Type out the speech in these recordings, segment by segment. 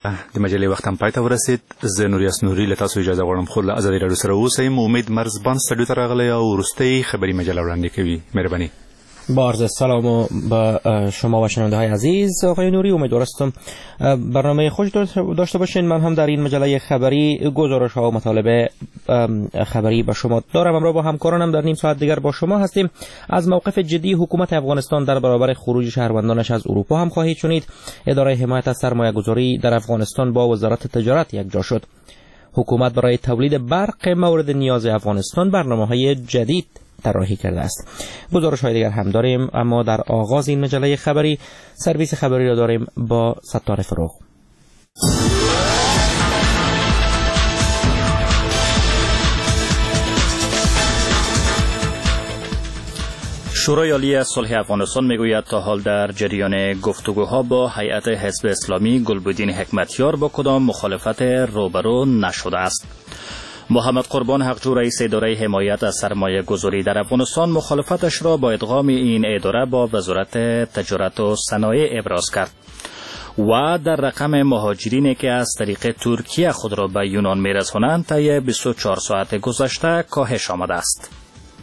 د مجلې وخت هم پای ته ورسید. زه نوریاس نوري له تاسو اجازه غواړم خو له ازادي راډیو سره اوسئ. امید مرزبان سټډیو ته راغلی او وروستۍ خبري مجله وړاندې کوي. مهرباني. با عرض سلام به شما و شنونده های عزیز. آقای نوری، امیدوارم برنامه خوش داشته باشین. من هم در این مجله خبری گزارش ها و مطالب خبری به شما دارم. امروز با همکارانم در نیم ساعت دیگر با شما هستیم. از موقف جدی حکومت افغانستان در برابر خروج شهروندانش از اروپا هم خواهید شنید. اداره حمایت از سرمایه گذاری در افغانستان با وزارت تجارت یکجا شد. حکومت برای تولید برق مورد نیاز افغانستان برنامه‌های جدید طراحی کرده است. گزارش های دیگر هم داریم، اما در آغاز این مجله خبری سرویس خبری را داریم با ستار فروغ. شورای عالی صلح افغانستان میگوید تا حال در جریان گفتگوها با هیئت حزب اسلامی گلبدین حکمتیار با کدام مخالفت روبرو نشده است. محمد قربان حقجو رئیس اداره حمایت از سرمایه گذاری در افغانستان مخالفتش را با ادغام این اداره با وزارت تجارت و صنایع ابراز کرد و در رقم مهاجرینی که از طریق ترکیه خود را به یونان میرسانند طی 24 ساعت گذشته کاهش آمده است.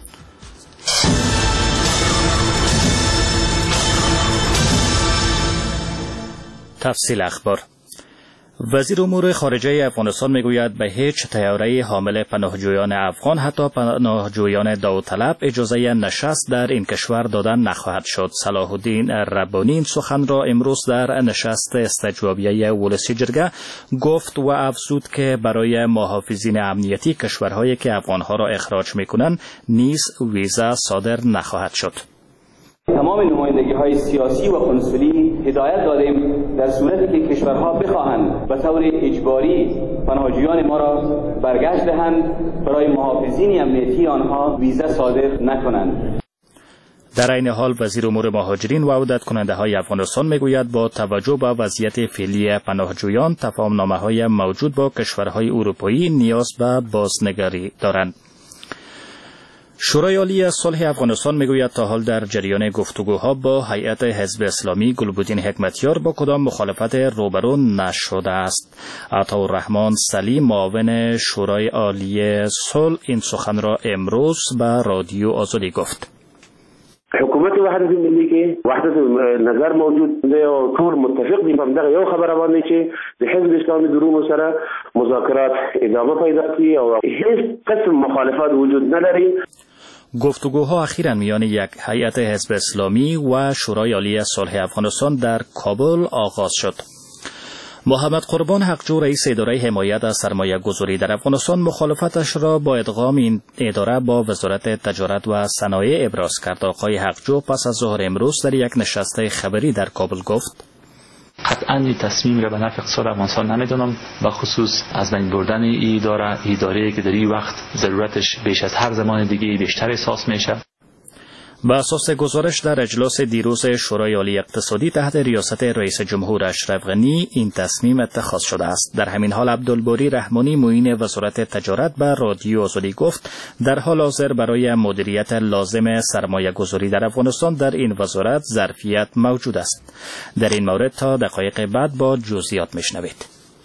تفصیل اخبار. وزیر امور خارجه افغانستان میگوید به هیچ طیاره حامل پناهجویان افغان، حتی پناهجویان داوطلب، اجازه نشست در این کشور دادن نخواهد شد. صلاح الدین ربانی این سخن را امروز در نشست استجوابیه ولسی جرگه گفت و افزود که برای محافظین امنیتی کشورهایی که افغانها را اخراج میکنند نیز ویزا صادر نخواهد شد. تمام نمایندگی‌های سیاسی و کنسولی هدایت دادیم در صورتی که کشورها بخواهند به طور اجباری پناهجویان ما را برگشت دهند، برای محافظین امنیتی آنها ویزا صادر نکنند. در این حال وزیر امور مهاجرین و عودت کننده های افغانستان میگوید با توجه به وضعیت فعلی پناهجویان تفاهم‌نامه‌های موجود با کشورهای اروپایی نیاز به بازنگری دارند. شورای عالی صلح افغانستان میگوید تا حال در جریان گفتگوها با هیئت حزب اسلامی گلبدین حکمتیار با کدام مخالفت روبرو نشده است. عطاالرحمن سلیم معاون شورای عالی صلح این سخن را امروز به رادیو آزادی گفت. حکومت وحدت ملی که وحدت نظر موجود ده او ټول متفق دي په دغه یو خبره باندې چې د حزب اسلامي دروغو سره مذاکرات ادامه پیدا کړي او هیڅ قسم مخالفت وجود نداري. گفتگوها اخیراً میان یک هیئت حزب اسلامی و شورای عالی صلح افغانستان در کابل آغاز شد. محمد قربان حقجو رئیس اداره حمایت از سرمایه گذاری در افغانستان مخالفتش را با ادغام این اداره با وزارت تجارت و صنایع ابراز کرد. آقای حقجو پس از ظهر امروز در یک نشست خبری در کابل گفت: قطعاً این تصمیم را به نفع اقتصاد افغانستان نمیدونم، به خصوص از بین بردن این اداره که در این وقت ضرورتش بیش از هر زمان دیگه بیشتر احساس میشه. به اساس گزارش در اجلاس دیروز شورای عالی اقتصادی تحت ریاست رئیس جمهور اشرف غنی این تصمیم اتخاذ شده است. در همین حال عبدالباری رحمانی معین وزارت تجارت به رادیو آزادی گفت در حال حاضر برای مدیریت لازم سرمایه گذاری در افغانستان در این وزارت ظرفیت موجود است. در این مورد تا دقایق بعد با جزئیات میشنوید.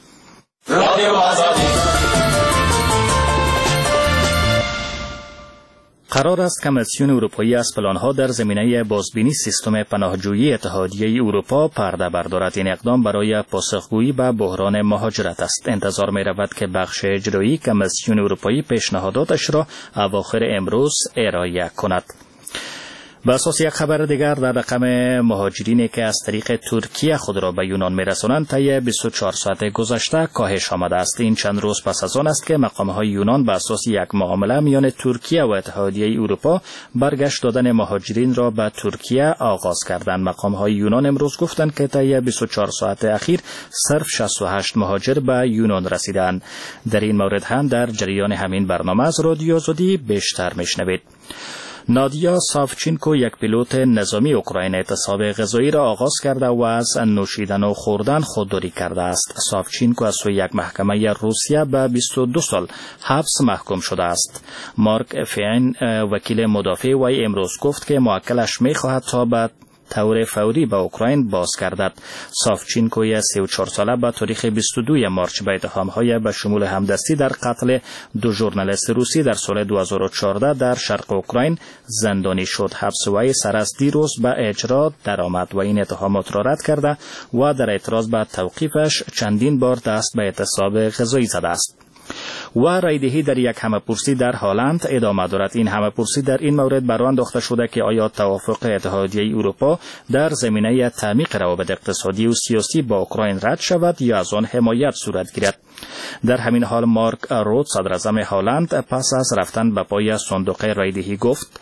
قرار است کمیسیون اروپایی از پلان‌ها در زمینه بازبینی سیستم پناهجویی اتحادیه اروپا پرده بردارد. این اقدام برای پاسخگویی به بحران مهاجرت است. انتظار می‌رود که بخش اجرایی کمیسیون اروپایی پیشنهاداتش را اواخر امروز ارائه کند. به اساس یک خبر دیگر در رقم مهاجرینی که از طریق ترکیه خود را به یونان میرسانند طی 24 ساعت گذشته کاهش آمده است. این چند روز پس از آن است که مقام‌های یونان به اساس یک معامله میان ترکیه و اتحادیه اروپا برگشت دادن مهاجرین را به ترکیه آغاز کردند. مقام‌های یونان امروز گفتند که طی 24 ساعت اخیر صرف 68 مهاجر به یونان رسیدند. در این مورد هم در جریان همین برنامه از رادیو آزادی بیشتر میشنوید. نادیا ساوچینکو یک پیلوت نظامی اوکراین اعتصاب غذایی را آغاز کرده و از نوشیدن و خوردن خودداری کرده است. ساوچینکو از سوی یک محکمه روسیه به 22 سال حبس محکوم شده است. مارک فین وکیل مدافع وی امروز گفت که موکلش می‌خواهد تا به طور فوری به اوکراین باز گردد. ساوچینکوی 34 ساله به تاریخ 22 مارچ به اتهام‌های به شمول همدستی در قتل 2 ژورنالیست روسی در سال 2014 در شرق اوکراین زندانی شد. حبس وی سر از دیروز به اجرا درآمد و این اتهامات را رد کرده و در اعتراض به توقیفش چندین بار دست به اعتصاب غذایی زده است. و رایدهی در یک همه‌پرسی در هلند ادامه دارد. این همه‌پرسی در این مورد بر آن انداخته شده که آیا توافق اتحادیه اروپا در زمینه تعمیق روابط اقتصادی و سیاسی با اوکراین رد شود یا از آن حمایت صورت گیرد. در همین حال مارک روت صدراعظم هلند پس از رفتن به پای صندوق رایدهی گفت: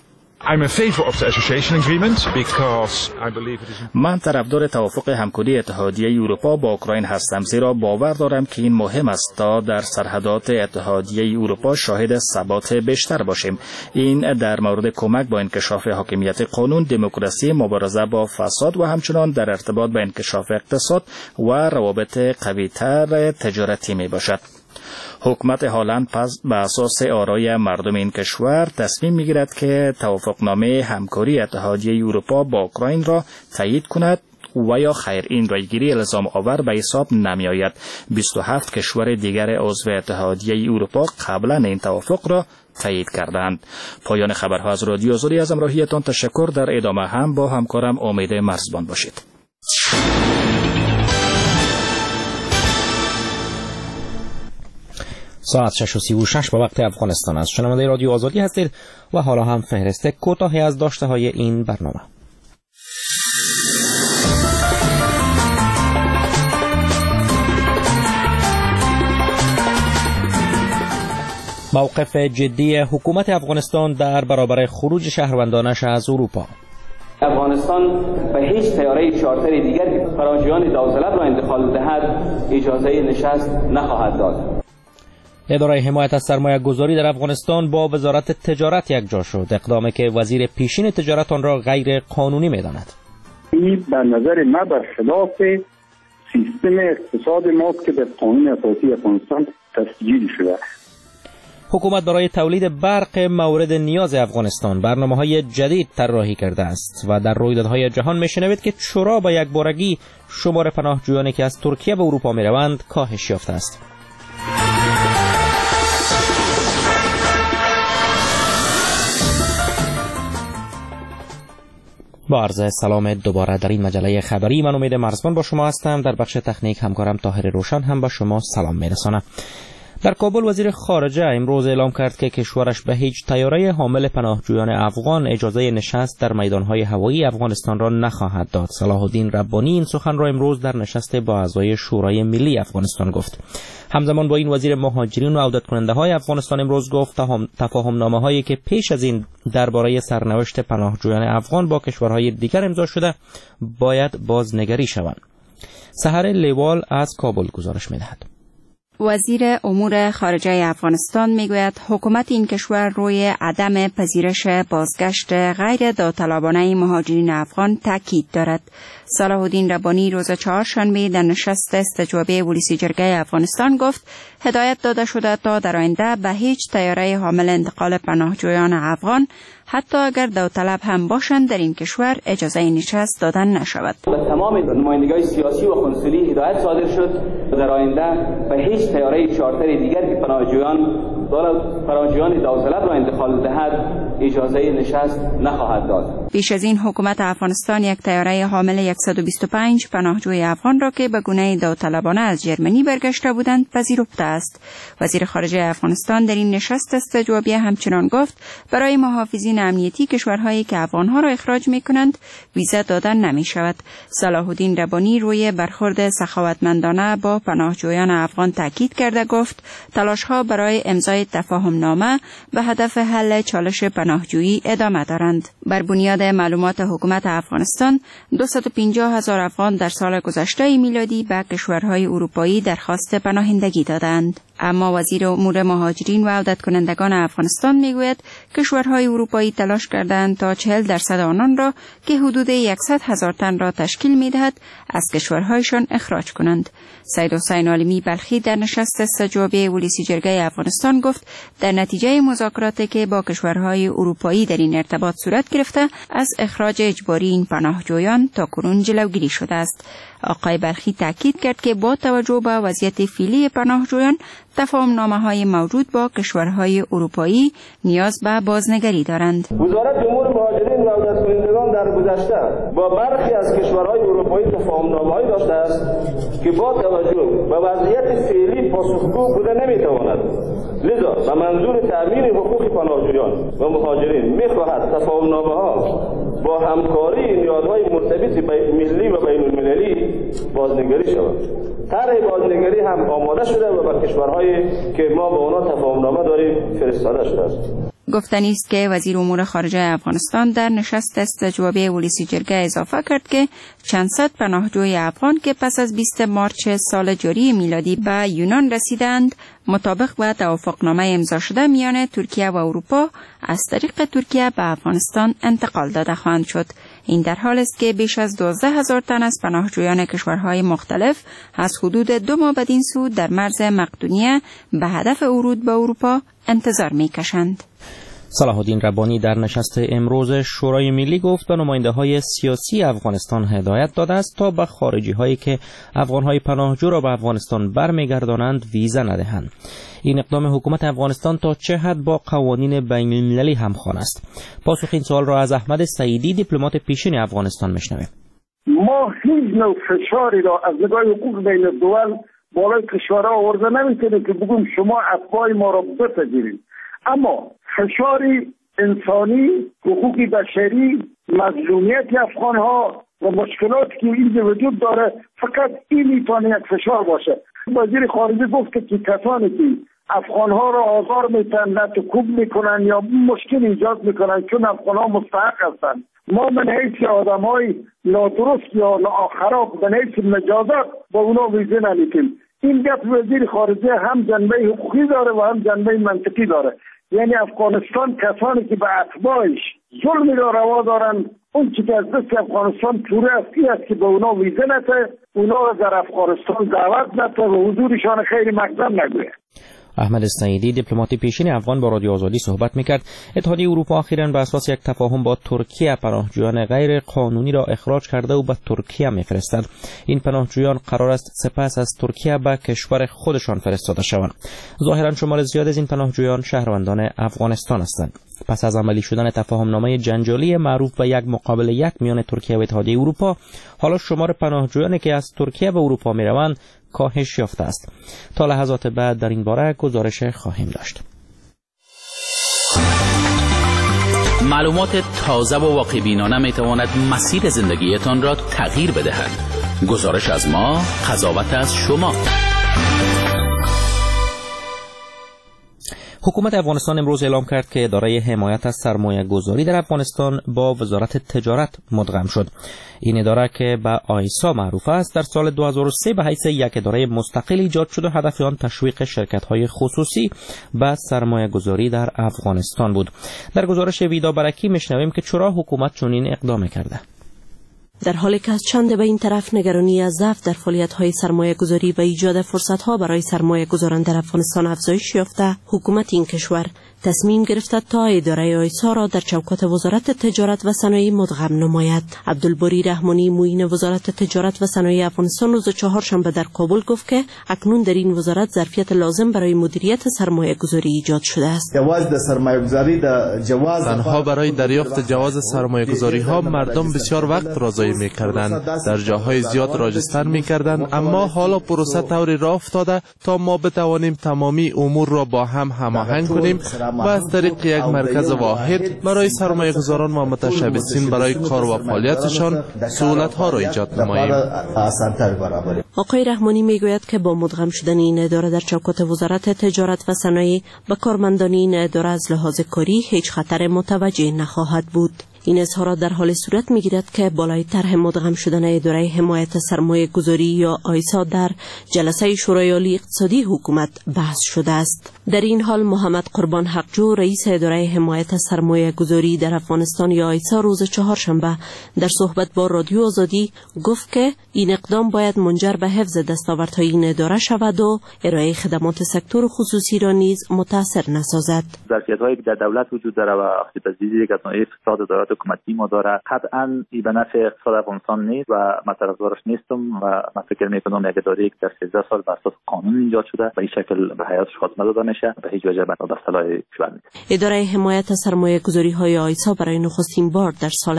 من طرفدار توافق همکاری اتحادیه اروپا با اوکراین هستم، زیرا باور دارم که این مهم است تا در سرحدات اتحادیه اروپا شاهد ثبات بیشتر باشیم. این در مورد کمک با انکشاف حاکمیت قانون، دموکراسی، مبارزه با فساد و همچنان در ارتباط با انکشاف اقتصاد و روابط قوی‌تر تجارتی می باشد. حکومت هلند پس به اساس آرای مردم این کشور تصمیم میگیرد که توافقنامه همکاری اتحادیه اروپا با اوکراین را تایید کند و یا خیر. این رایگیری الزام آور به حساب نمی آید. 27 کشور دیگر عضو اتحادیه اروپا قبلا این توافق را تایید کردند. پایان خبرها از رادیو آزادی. از همراهیتان تشکر. در ادامه هم با همکارم امید مرزبان باشید. ساعت 6:36 به وقت افغانستان است. شنونده رادیو آزادی هستید و حالا هم فهرست کوتاهی از داشته های این برنامه. موقف جدی حکومت افغانستان در برابر خروج شهروندانش از اروپا. افغانستان به هیچ طیاره چارتر دیگر که فراجیان داوطلب را انتقال دهد اجازه نشست نخواهد داد. اداره حمایت از سرمایه گذاری در افغانستان با وزارت تجارت یکجا شد، اقدامی که وزیر پیشین تجارت آن را غیر قانونی می‌داند. این به نظر ما برخلاف سیستم اقتصاد ماست که در قانون اساسی افغانستان تسجیل شده. حکومت برای تولید برق مورد نیاز افغانستان برنامه‌های جدید طراحی کرده است و در رویدادهای جهان می‌شنوید که چرا با یک بارگی شمار پناهجویانی که از ترکیه به اروپا می‌روند کاهش یافته است. با عرض سلام دوباره در این مجله خبری، من امید مرزبان با شما هستم. در بخش تکنیک همکارم طاهر روشن هم با شما سلام میرسانم. در کابل وزیر خارجه امروز اعلام کرد که کشورش به هیچ طیاره حامل پناهجویان افغان اجازه نشست در میدانهای هوایی افغانستان را نخواهد داد. صلاح الدین ربانی این سخن را امروز در نشست با اعضای شورای ملی افغانستان گفت. همزمان با این وزیر مهاجرین و عودت کننده های افغانستان امروز گفت تفاهم نامه هایی که پیش از این درباره سرنوشت پناهجویان افغان با کشورهای دیگر امضا شده باید بازنگری شوند. سحر لیوال از کابل گزارش می‌دهد. وزیر امور خارجه افغانستان میگوید حکومت این کشور روی عدم پذیرش بازگشت غیر داوطلبانه مهاجرین افغان تاکید دارد. صلاح الدین ربانی روز چهارشنبه در نشست استجوابی پلیسی جرگه افغانستان گفت هدایت داده شده تا در آینده به هیچ طیاره حامل انتقال پناهجویان افغان حتی اگر داوطلب هم باشند در این کشور اجازه نشست دادن نشود. به تمام نمایندگان سیاسی و کنسولی هدایت صادر شد در آینده به هیچ طیاره چارتر دیگر که پناهجویان داوطلب را انتقال دهد اجازه نشست نخواهد داد. پیش از این حکومت افغانستان یک طیاره حامل 125 پناهجوی افغان را که به گونه داوطلبانه از جرمنی برگشته بودند پذیرفته است. وزیر خارجه افغانستان در این نشست استجوابی همچنان گفت برای محافظین امنیتی کشورهایی که افغانها را اخراج می‌کنند ویزا دادن نمی‌شود. صلاح الدین ربانی روی برخورد سخاوتمندانه با پناهجویان افغان تاکید کرده گفت تلاش‌ها برای امضای تفاهم‌نامه به هدف حل چالش پناهجویی ادامه دارند. بر بنیاد معلومات حکومت افغانستان 250,000 افغان در سال گذشته میلادی به کشورهای اروپایی درخواست پناهندگی دادند. اما وزیر امور مهاجرین و عودت کنندگان افغانستان میگوید کشورهای اروپایی تلاش کردند تا 40% آنان را که حدود 100,000 تن را تشکیل میدهد از کشورهایشان اخراج کنند. سید حسین عالمی بلخی در نشست استجوابی ولسی جرگه افغانستان گفت در نتیجه مذاکراتی که با کشورهای اروپایی در این ارتباط صورت گرفته از اخراج اجباری این پناهجویان تاکنون جلوگیری شده است. آقای بلخی تاکید کرد که با توجه به وضعیت فعلی پناهجویان تفاهم‌نامه‌های موجود با کشورهای اروپایی نیاز به بازنگری دارند. وزارت امور مهاجرین و عودت کنندگان در گذشته با برخی از کشورهای اروپایی تفاهم‌نامه‌ای داشته است که با توجه به وضعیت فعلی پاسخگو بوده نمی‌تواند. لذا به منظور تأمین حقوق پناهجویان و مهاجرین می‌خواهد تفاهم‌نامه‌ها با همکاری نیازهای مرتبط ملی و بین‌المللی بازنگری شود. طرح بازنگری هم آماده شده و به کشورهایی که ما با آنها تفاهم‌نامه داریم فرستاده شده است. گفتنی است که وزیر امور خارجه افغانستان در نشست استجوابی ولسی جرگه اضافه کرد که چند صد پناهجوی افغان که پس از 20 مارچ سال جاری میلادی به یونان رسیدند مطابق با توافقنامه امضا شده میان ترکیه و اروپا از طریق ترکیه به افغانستان انتقال داده خواهند شد. این در حال است که بیش از 12,000 تن از پناهجویان کشورهای مختلف از حدود 2 ماه بدین سو در مرز مقدونیه به هدف ورود به اروپا انتظار می‌کشند. صلاح الدین ربانی در نشست امروز شورای ملی گفت به نماینده‌های سیاسی افغانستان هدایت داده است تا به خارجی‌هایی که افغان‌های پناهجو را به افغانستان برمیگردانند ویزا ندهند. این اقدام حکومت افغانستان تا چه حد با قوانین بین‌المللی همخوان است؟ پاسخ این سوال را از احمد سعیدی دیپلمات پیشین افغانستان میشنویم. ما هیچ نوع فشاری را از نگاه حقوق بین الدول بالای کشورها آورده نمی‌تونیم که بگیم شما اتباع ما را بپذیرید. اما فشاری انسانی، حقوق بشری، مظلومیت افغان‌ها و مشکلاتی که اینجا وجود داره فقط این میتونه یک فشار باشه. وزیر خارجه گفت که کسانی که افغان‌ها را آزار میتن، نتکوب میکنن یا مشکل ایجاد میکنن چون افغان‌ها مستحق هستند، ما من حیث آدم‌های نادرست یا ناخراب به حیث مجازات با اونا ویزه نمیتیم. این گفت وزیر خارجه هم جنبه حقوقی داره و هم جنبه منطقی داره. یعنی افغانستان کسانی که به اتباعش ظلمی را روا دارن اون چی که از دست افغانستان پوره است که به اونا ویزه نده، اونا را در افغانستان دعوت نده و حضورشان خیر مقدم نگوید. احمد سعیدی دیپلمات پیشین افغان با رادیو آزادی صحبت میکرد. اتحادیه اروپا اخیراً بر اساس یک تفاهم با ترکیه پناهجویان غیر قانونی را اخراج کرده و به ترکیه میفرستد. این پناهجویان قرار است سپس از ترکیه به کشور خودشان فرستاده شوند. ظاهراً شمار زیاد از این پناهجویان شهروندان افغانستان هستند. پس از عملی شدن تفاهمنامه جنجالی معروف به 1 مقابل 1 میان ترکیه و اتحادیه اروپا، حالا شمار پناهجویانی که از ترکیه به اروپا میروند کاهش یافته است. تا لحظات بعد در این باره گزارش خواهیم داشت. معلومات تازه و واقع‌بینانه میتواند مسیر زندگیتان را تغییر بدهد. گزارش از ما، قضاوت از شما. حکومت افغانستان امروز اعلام کرد که اداره حمایت از سرمایه گذاری در افغانستان با وزارت تجارت مدغم شد. این اداره که به آیسا معروف است در سال 2003 به حیث یک اداره مستقل ایجاد شد و هدف آن تشویق شرکت‌های خصوصی به سرمایه گذاری در افغانستان بود. در گزارش ویدا برکی میشنویم که چرا حکومت چنین اقدام کرده. در حالی که از چند به این طرف نگرانی از ضعف در فعالیت‌های سرمایه‌گذاری و ایجاد فرصت‌ها برای سرمایه‌گذاران در افغانستان افزایش یافته، حکومت این کشور تصمیم گرفته تا اداره آیسا را در چوکات وزارت تجارت و صنایع مدغم نماید. عبدالباری رحمانی معین وزارت تجارت و صنایع افغانستان روز چهارشنبه در کابل گفت که اکنون در این وزارت ظرفیت لازم برای مدیریت سرمایه‌گذاری ایجاد شده است. تنها برای دریافت جواز سرمایه‌گذاری‌ها مردم بسیار وقت را ضایع می‌کردند، در جاهای زیاد راجستر می‌کردند، اما حالا پروسه طوری راه افتاده تا ما بتوانیم تمامی امور را با هم هماهنگ کنیم و از طریق یک مرکز واحد برای سرمایه‌گذاران و متشبثین برای کار و فعالیتشان سهولت‌ها را ایجاد نماییم. آقای رحمانی میگوید که با مدغم شدن این اداره در چوکات وزارت تجارت و صنایع به کارمندان این اداره از لحاظ کاری هیچ خطر متوجه نخواهد بود. این اظهارات در حال صورت می‌گیرد که بالای طرح مدغم شدن اداره حمایت سرمایه گذاری یا آیسا در جلسه شورای عالی اقتصادی حکومت بحث شده است. در این حال محمد قربان حقجو رئیس اداره حمایت سرمایه گذاری در افغانستان یا آیسا روز چهارشنبه در صحبت با رادیو آزادی گفت که این اقدام باید منجر به حفظ دستاوردهای این اداره شود و ارائه خدمات سکتور خصوصی را نیز متاثر نسازد. ظرفیت‌هایی که در دولت وجود داره و آسیب‌پذیری که از نوع فساد دولت حکومتی ما داره قطعاً به نفع اقتصاد افغانستان نیست و من طرفدارش نیستم و من فکر می‌کنم یک اداره‌ای که در 13 سال بر اساس قانون ایجاد شده به این شکل به حیاتش خاتمه داده میشه به هیچ وجه به صلاح کشور نیست. اداره حمایت سرمایه‌گذاری‌های آیسا برای نخستین بار در سال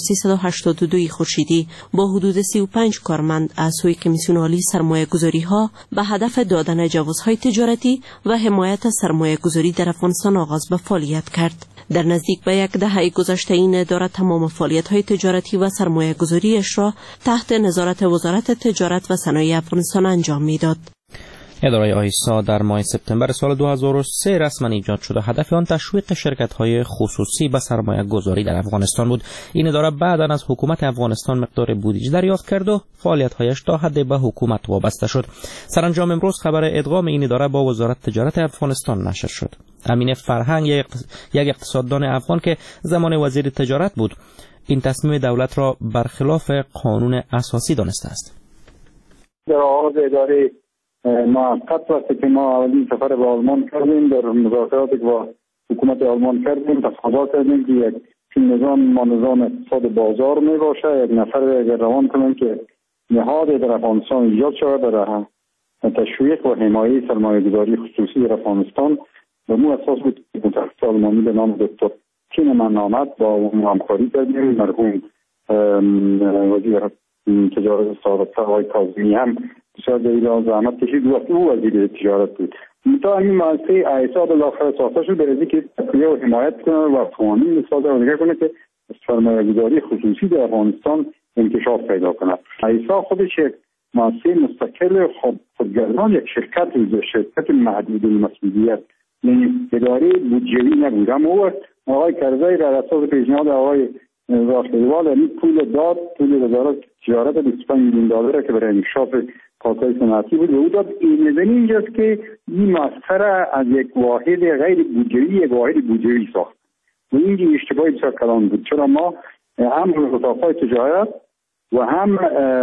1382 خورشیدی با حدود 35 کارمند از سوی کمیسیون عالی سرمایه‌گذاری‌ها به هدف دادن جوازهای تجارتی و حمایت سرمایه‌گذاری در افغانستان آغاز به فعالیت کرد. در نزدیک به یک دهه گذشته این اداره تمام فعالیت‌های تجارتی و سرمایه‌گذاری‌اش را تحت نظارت وزارت تجارت و صنایع افغانستان انجام می‌داد. اداره آیسا در ماه سپتامبر سال 2003 رسما ایجاد شد و هدف آن تشویق شرکت‌های خصوصی به سرمایه‌گذاری در افغانستان بود. این اداره بعداً از حکومت افغانستان مقدار بودجه دریافت کرد و فعالیت‌هایش تا حد به حکومت وابسته شد. سرانجام امروز خبر ادغام این اداره با وزارت تجارت افغانستان نشر شد. امین فرهنگ یک اقتصاددان افغان که زمان وزیر تجارت بود این تصمیم دولت را برخلاف قانون اساسی دانسته است. در آغاز اداره موقت وقتی که ما اولین سفر به آلمان کردیم در مذاکراتی که با حکومت آلمان کردیم تقاضا کردیم که یک نظام اقتصاد بازار می باشه، یک نفر اگر روان کنیم که نهاد در افغانستان ایجاد شود برای تشویق و حمایت سرمایه‌گذاری خصوصی در افغانستان. به مو اساس بود که متخصص آلمانی به نام دکتر کینمان آمد با اون همکاری کردیم. مرحوم وزیر تجارت سابق آقای کاظمی هم بسیار در ایران زحمت کشید وقتی او وزیر تجارت بود. تا این مؤسسه آیسا بالاخره ساخته شد برای که تقویه و حمایت کنه و قوانین بسازه و نگاه کنه که سرمایه‌گذاری خصوصی در افغانستان انکشاف پیدا کنه. آیسا خودش یک مؤسسه مستقل خودگردان یک شرکت محدود المسئولیت یعنی اداره بودجه‌ای نبود. اما آقای کرزی در اساس پیشنهاد آقای راهنمایی یعنی پول وزارت تجارت $25 میلیون که برای انکشاف کارهای صنعتی بود او داد. این اینجاست که این مؤسسه از یک واحد غیر بودجه‌ای یک واحد بودجه‌ای ساخت و این اشتباهی بسیار کلان بود، چرا ما هم قطاع‌های تجارت و هم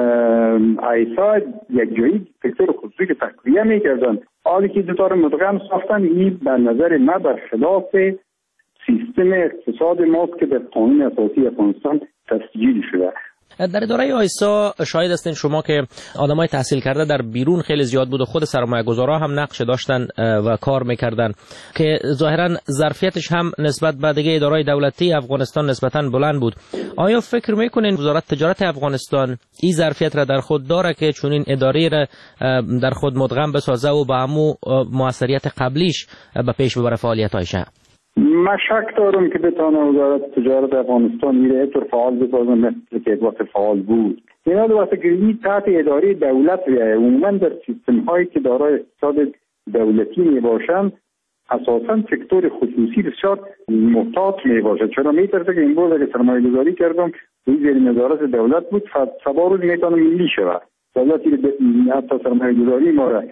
آیسا یک جایی سکتور خصوصی که تقویه می‌کردن حالی که دو تا رو مدغم ساختن. این به نظر من برخلاف سیستم اقتصاد ماست که در قانون اساسی افغانستان تسجیل شده. در اداره آیسا شاهد هستین شما که آدمای تحصیل کرده در بیرون خیلی زیاد بود و خود سرمایه‌گذارا هم نقش داشتن و کار میکردن که ظاهرا ظرفیتش هم نسبت به دیگه ادارهای دولتی افغانستان نسبتاً بلند بود. آیا فکر میکنین وزارت تجارت افغانستان این ظرفیت را در خود داره که چون این اداره را در خود مدغم بسازه و با همو موثریت قبلیش به پیش ببره فعالیت‌هایش؟ من شک دارم که بتونه وزارت تجارت افغانستان میره طور فعال بسازه مثل که وقت فعال بود. اینا دو وقت گریمی تحت اداره دولت بیایه. عموما در سیستم هایی که دارای اقتصاد دولتی می باشند اساسا سکتور خصوصی بسیار محتاط می باشد، چرا میترسه که این بود اگه سرمایه گذاری کردم این زیر نظارت دولت بود سبا روز میتونه ملی شود. دولتی حتی سرمایه گذاری ما را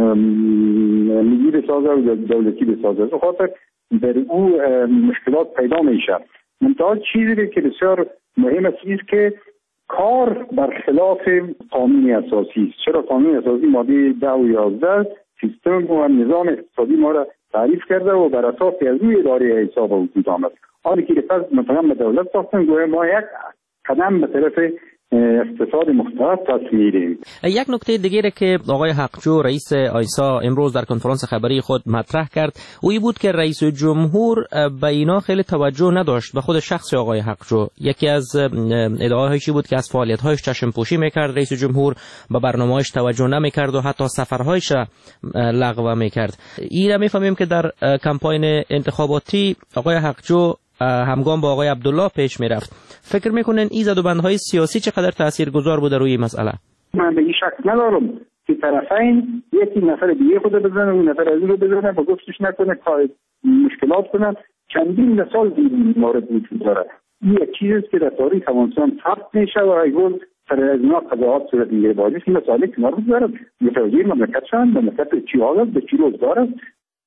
ملی بسازه و دولتی بسازه. به خاطر در او مشکلات پیدا میشه. منتها چیزی که بسیار مهم است که کار برخلاف قانون اساسی است. چرا قانون اساسی ماده 10 و 11 سیستم و نظام اقتصادی ما را تعریف کرده و بر اساس از روی اداره حساب وجود آمد. حالی که پس مثلا به دولت ساختن گویا ما یک قدم به طرف اقتصاد مختلف تصمیریم. یک نکته دیگری که آقای حقجو رئیس آیسا امروز در کنفرانس خبری خود مطرح کرد اویی بود که رئیس جمهور به اینا خیلی توجه نداشت به خود شخص آقای حقجو. یکی از ادعاهایش بود که از فعالیت‌هایش چشم پوشی میکرد رئیس جمهور، به برنامه‌هایش توجه نمیکرد و حتی سفرهایش لغو میکرد. اینا میفهمیم که در کمپاین انتخاباتی آقای حقجو همگام با آقای عبدالله پیش میرفت. فکر میکنن این زدوبندهای سیاسی چقدر تاثیرگذار بوده روی مسئله؟ من به این شک ندارم که طرفین یکی نفر دیگه خود بزنه و نفر از رو بزنه و گفتش نکنه مشکلات کنن. چندین مثال این مورد وجود داره. این یک چیزی است که در تاریخ افغانستان ثبت میشه و ایول سر از اینا قضاوت صورت میگیره. باید این مسائلی که مربوط داره متوجه مملکت شدن، مملکت چی حال است، به چی روزگار است.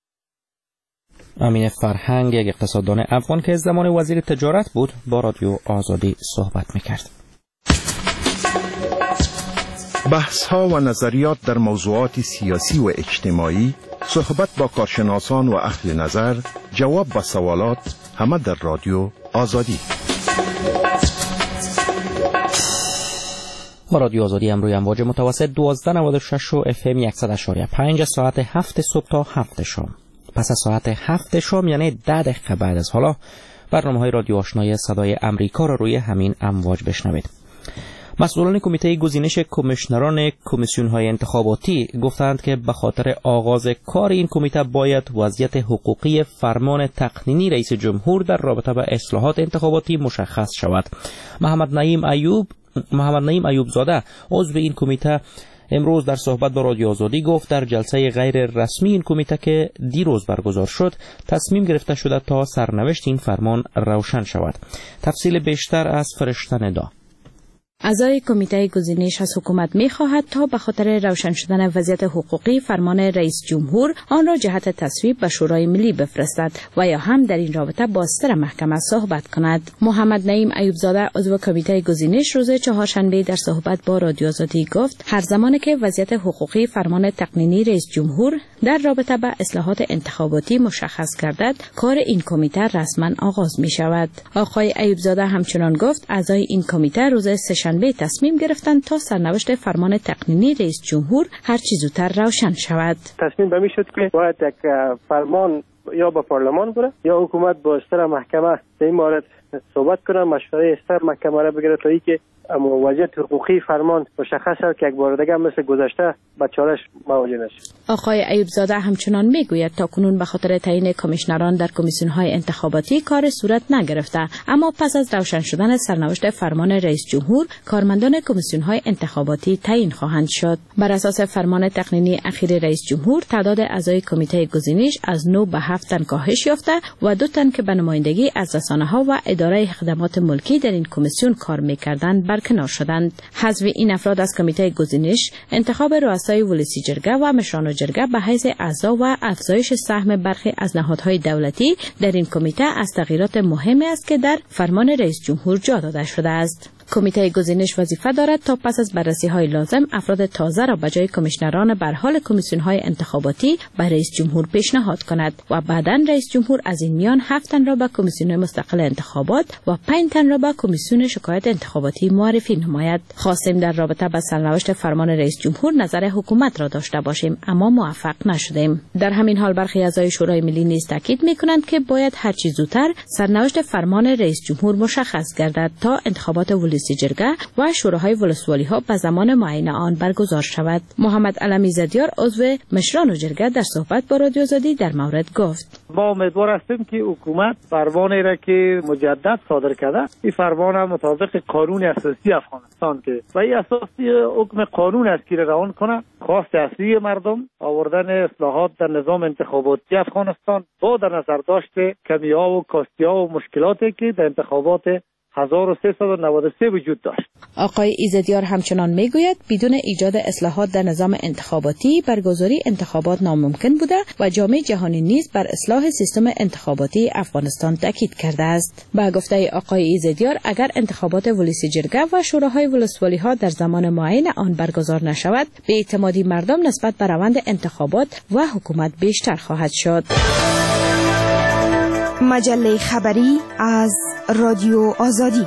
امین فرهنگ، یک اقتصاددان افغان که زمان وزیر تجارت بود، با رادیو آزادی صحبت میکرد. بحث‌ها و نظریات در موضوعات سیاسی و اجتماعی، صحبت با کارشناسان و اهل نظر، جواب به سوالات، همه در رادیو آزادی. با رادیو آزادی امروی امواج متوسط 1296 و FM 100.5 ساعت 7 صبح تا 7 شام. پس از ساعت 7 شام یعنی 10 دقیقه بعد از حالا برنامه‌های رادیو آشنای صدای امریکا را روی همین امواج بشنوید. مسئولان کمیته گزینش کمیشنران کمیسیون‌های انتخاباتی گفتند که به خاطر آغاز کار این کمیته باید وضعیت حقوقی فرمان تقنینی رئیس جمهور در رابطه با اصلاحات انتخاباتی مشخص شود. محمد نعیم ایوب زاده عضو این کمیته امروز در صحبت با رادیو آزادی گفت در جلسه غیر رسمی این کمیته که دیروز برگزار شد تصمیم گرفته شده تا سرنوشت این فرمان روشن شود. تفصیل بیشتر از فرشته ندا. اعضای کمیته گزینش از حکومت می‌خواهد تا به خاطر روشن شدن وضعیت حقوقی فرمان رئیس جمهور آن را جهت تصویب به شورای ملی بفرستد و یا هم در این رابطه با ستر محکمه صحبت کند. محمد نعیم ایوب زاده عضو کمیته گزینش روز چهارشنبه در صحبت با رادیو آزادی گفت هر زمانی که وضعیت حقوقی فرمان تقنینی رئیس جمهور در رابطه با اصلاحات انتخاباتی مشخص گردد کار این کمیته رسما آغاز می شود. آقای ایوب زاده همچنان گفت اعضای این کمیته روز شنبه تصمیم گرفتند تا سرنوشت فرمان تقنینی رئیس جمهور هر چه زودتر روشن شود. تصمیم به می شد که باید یک فرمان یا با پارلمان بره یا حکومت با استر محکمه در این مورد صحبت کنه، مشوره استر محکمه را بگیره تا اینکه وضعیت حقوقی فرمان مشخص شد که یک بار دیگه مثل گذشته به چالش مواجه نشد. آقای ایوب زاده همچنان میگوید تاکنون به خاطر تعیین کمیشنران در کمیسیون‌های انتخاباتی کار صورت نگرفته، اما پس از روشن شدن سرنوشت فرمان رئیس جمهور کارمندان کمیسیون‌های انتخاباتی تعیین خواهند شد. بر اساس فرمان تقنینی اخیر رئیس جمهور تعداد اعضای کمیته گزینش از 9 به 7 تن کاهش یافته و 2 تن که به نمایندگی از رسانه‌ها و اداره خدمات ملکی در این کمیسیون کار می‌کردند برکنار شدند. حذف این افراد از کمیته گزینش انتخاب رؤسای ولسی جرگه و مشران جرگه به حیث اعضا و افزایش سهم برخی از نهادهای دولتی در این کمیته از تغییرات مهمی است که در فرمان رئیس جمهور جا داده شده است. کمیته گزینش وظیفه دارد تا پس از بررسی‌های لازم افراد تازه را به جای کمیشنران به حال کمیسیون‌های انتخاباتی به رئیس جمهور پیشنهاد کند و بعداً رئیس جمهور از این میان 7 تن را به کمیسیون مستقل انتخابات و 5 تن را به کمیسیون شکایت انتخاباتی معرفی نماید. خواستیم در رابطه با سرنوشت فرمان رئیس جمهور نظر حکومت را داشته باشیم اما موفق نشدیم. در همین حال برخی اعضای شورای ملی نیز تاکید می‌کنند که باید هر چه زودتر سرنوشت فرمان رئیس جمهور مشخص گردد تا انتخابات ولسی جرگه و شوراهای ولسوالی‌ها به زمان معین آن برگزار شود. محمد علمی زدیار عضو مشران جرگه در صحبت با رادیو آزادی در مورد گفت ما امیدوار هستیم که حکومت فرمانی را که مجدد صادر کرده این فرمان مطابق قانون اساسی افغانستان که و این اساسی حکم قانون است که روان کنه خواست اصلی مردم آوردن اصلاحات در نظام انتخاباتی افغانستان با در نظر داشت کمی‌ها و کاستی‌ها و مشکلاتی که در انتخابات 1393 وجود داشت. آقای ایزدیار همچنان میگوید بدون ایجاد اصلاحات در نظام انتخاباتی برگزاری انتخابات ناممکن بوده و جامعه جهانی نیز بر اصلاح سیستم انتخاباتی افغانستان تاکید کرده است. با گفته آقای ایزدیار اگر انتخابات ولسی جرگه و شوراهای ولسوالی‌ها در زمان معین آن برگزار نشود به اعتمادی مردم نسبت به روند انتخابات و حکومت بیشتر خواهد شد. مجله خبری از رادیو آزادی.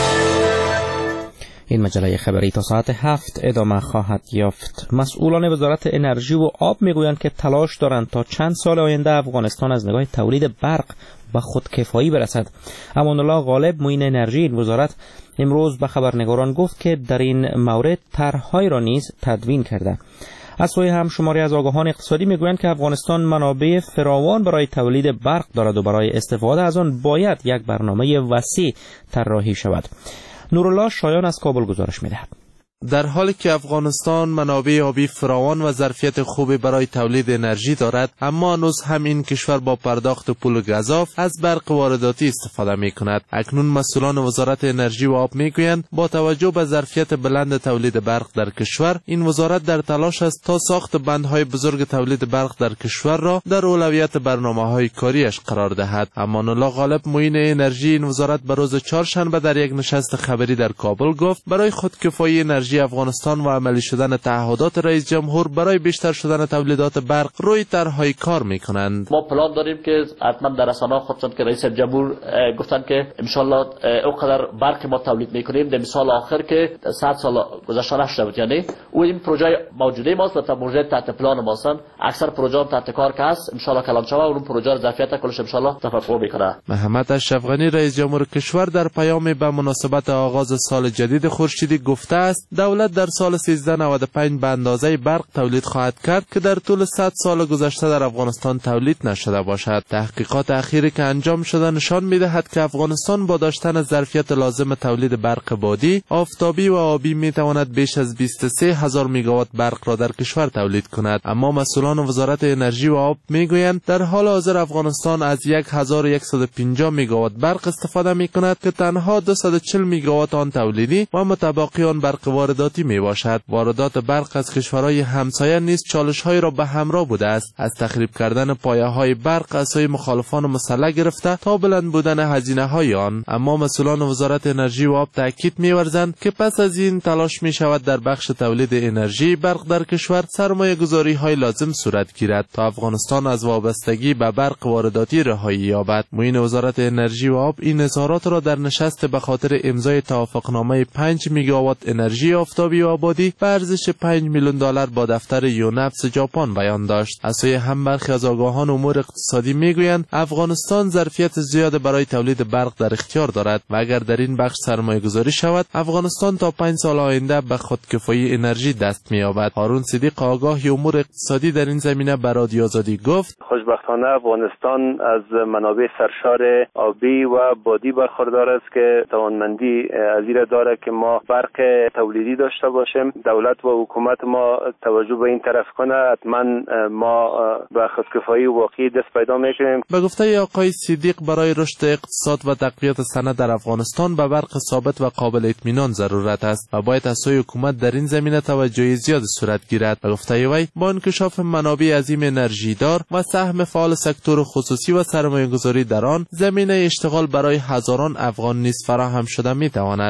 این مجله خبری تا ساعت 7 ادامه خواهد یافت. مسئولان وزارت انرژی و آب میگویند که تلاش دارند تا چند سال آینده افغانستان از نگاه تولید برق به خودکفایی برسد. امان الله غالب معین انرژی این وزارت امروز به خبرنگاران گفت که در این مورد طرح‌هایی را نیز تدوین کرده. از سوی هم شماری از آگاهان اقتصادی میگویند که افغانستان منابع فراوان برای تولید برق دارد و برای استفاده از آن باید یک برنامه وسیع طراحی شود. نورالله شایان از کابل گزارش می‌دهد. در حالی که افغانستان منابع آبی فراوان و ظرفیت خوبی برای تولید انرژی دارد، اما هنوز هم این کشور با پرداخت پول گزاف از برق وارداتی استفاده می کند. اکنون مسئولان وزارت انرژی و آب می گویند با توجه به ظرفیت بلند تولید برق در کشور، این وزارت در تلاش است تا ساخت بندهای بزرگ تولید برق در کشور را در اولویت برنامه‌های کاریش قرار دهد. امان الله غالب، معین انرژی این وزارت به روز چهارشنبه در یک نشست خبری در کابل گفت برای خودکفایی انرژی افغانستان و عملی شدن تعهدات رئیس جمهور برای بیشتر شدن تولیدات برق روی طرح‌های کار می‌کنند. ما پلان داریم که حتما در رسانه‌ها خودشون که رئیس جمهور گفتن که ان شاء الله اونقدر برق ما تولید می‌کنیم در سال آخر که 100 سال گذشته نشده بود. یعنی این پروژه موجوده ماست و پروژه تحت پلان ماست. اکثر پروژه تحت کار که است ان شاء الله کلان شود و اون پروژه ظرفیت کلش ان شاء الله تفاقم می‌کنه. محمد اشرف غنی رئیس جمهور کشور در پیام به مناسبت آغاز سال جدید خورشیدی گفته است دولت در سال 1395 به اندازه برق تولید خواهد کرد که در طول 100 سال گذشته در افغانستان تولید نشده باشد. تحقیقات اخیری که انجام شده نشان می‌دهد که افغانستان با داشتن ظرفیت لازم تولید برق بادی، آفتابی و آبی می‌تواند بیش از 23000 میگاوات برق را در کشور تولید کند. اما مسئولان وزارت انرژی و آب می‌گویند در حال حاضر افغانستان از 1150 میگاوات برق استفاده می‌کند که تنها 240 میگاوات آن تولیدی و متبقی آن برق وارداتی میباشد. واردات برق از کشورهای همسایه نیز چالش‌هایی را به همراه بوده است، از تخریب کردن پایه‌های برق از سوی مخالفان مسلح گرفته تا بلند بودن هزینه‌های آن. اما مسئولان وزارت انرژی و آب تاکید می‌ورزند که پس از این تلاش می‌شود در بخش تولید انرژی برق در کشور سرمایه‌گذاری‌های لازم صورت گیرد تا افغانستان از وابستگی به برق وارداتی رهایی یابد. معین وزارت انرژی و آب این اظهارات را در نشست به خاطر امضای توافقنامه 5 میگاوات انرژی آفتابی و آبادی به ارزش 5 میلیون دلار با دفتر یونفس ژاپن بیان داشت. از سوی هم برخی از آگاهان امور اقتصادی میگویند افغانستان ظرفیت زیاد برای تولید برق در اختیار دارد و اگر در این بخش سرمایه‌گذاری شود افغانستان تا 5 سال آینده به خودکفایی انرژی دست می‌یابد. هارون صدیق آگاه امور اقتصادی در این زمینه به رادیو آزادی گفت خوشبختانه افغانستان از منابع سرشار آبی و بادی برخوردار است که توانمندی از این داره که ما برق تولیدی داشته باشیم. دولت و حکومت ما توجه به این طرف کنه، حتما ما به خودکفایی واقعی دست پیدا میکنیم. به گفته آقای صدیق برای رشد اقتصاد و تقویت صنعت در افغانستان به برق ثابت و قابل اطمینان ضرورت است و باید از سوی حکومت در این زمینه توجه زیاد صورت گیرد. به گفته وی با انکشاف منابع عظیم انرژی دار و سهم فعال سکتور خصوصی و سرمایه‌گذاری در آن، زمینه اشتغال برای هزاران افغان نیز فراهم شده میتواند.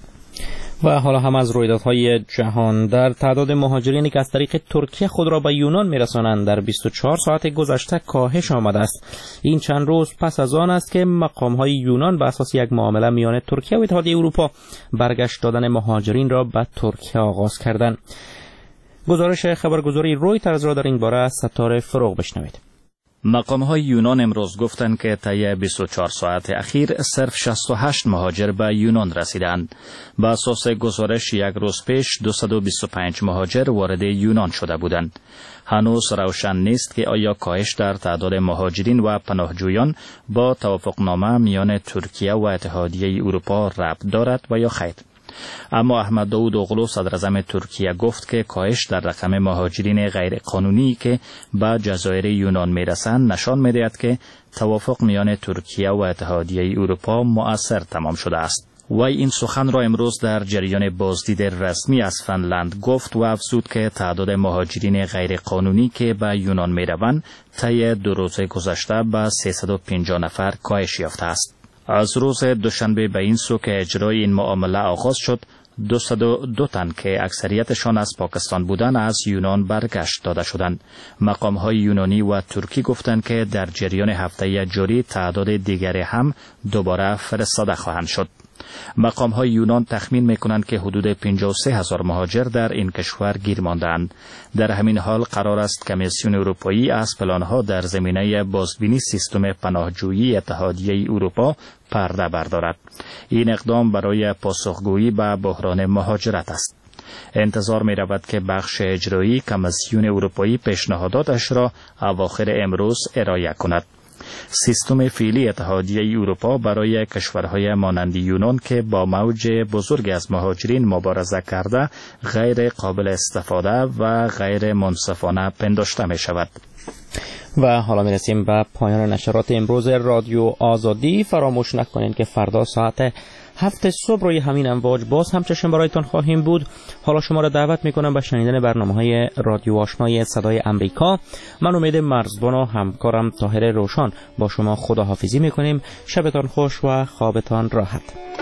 و حالا هم از رویدادهای جهان. در تعداد مهاجرینی که از طریق ترکیه خود را به یونان میرسانند در 24 ساعت گذشته کاهش آمده است. این چند روز پس از آن است که مقام‌های یونان بر اساس یک معامله میان ترکیه و اتحادیه اروپا برگشت دادن مهاجرین را به ترکیه آغاز کردند. گزارش خبرگزاری رویترز را در این باره از ستاره فروغ بشنوید. مقام‌های یونان امروز گفتند که طی 24 ساعت اخیر صرف 68 مهاجر به یونان رسیدند. به اساس گزارش یک روز پیش 225 مهاجر وارد یونان شده بودند. هنوز روشن نیست که آیا کاهش در تعداد مهاجرین و پناهجویان با توافقنامه میان ترکیه و اتحادیه اروپا ربط دارد و یا خیر. اما احمد داود اوغلو صدراعظم ترکیه گفت که کاهش در رقم مهاجرین غیرقانونی که به جزایر یونان میرسند نشان میدهد که توافق میان ترکیه و اتحادیه اروپا مؤثر تمام شده است. وی این سخن را امروز در جریان بازدید رسمی از فنلند گفت و افزود که تعداد مهاجرین غیرقانونی که به یونان میروند طی 2 روز گذشته به 350 نفر کاهش یافته است. از روز دوشنبه به این سو که اجرای این معامله آغاز شد، 202 تن که اکثریتشان از پاکستان بودند از یونان برگشت داده شدند. مقام‌های یونانی و ترکی گفتند که در جریان هفته جاری تعداد دیگری هم دوباره فرستاده خواهند شد. مقام‌های یونان تخمین می‌کنند که حدود 53,000 مهاجر در این کشور گیر مانده‌اند. در همین حال قرار است کمیسیون اروپایی از پلان‌ها در زمینه بازبینی سیستم پناهجویی اتحادیه اروپا پرده بردارد. این اقدام برای پاسخگویی به بحران مهاجرت است. انتظار می رود که بخش اجرایی کمیسیون اروپایی پیشنهاداتش را اواخر امروز ارائه کند. سیستم فعلی اتحادیه اروپا برای کشورهای مانند یونان که با موج بزرگ از مهاجرین مبارزه کرده غیر قابل استفاده و غیر منصفانه پنداشته می شود. و حالا میرسیم به پایان نشرات امروز رادیو آزادی. فراموش نکنید که فردا ساعت 7 صبح روی همین امواج باز هم چشم برایتان خواهیم بود. حالا شما را دعوت میکنم به شنیدن برنامه‌های رادیو آشنای صدای امریکا. من امید مرزبان و همکارم طاهر روشن با شما خداحافظی میکنیم. شبتان خوش و خوابتان راحت.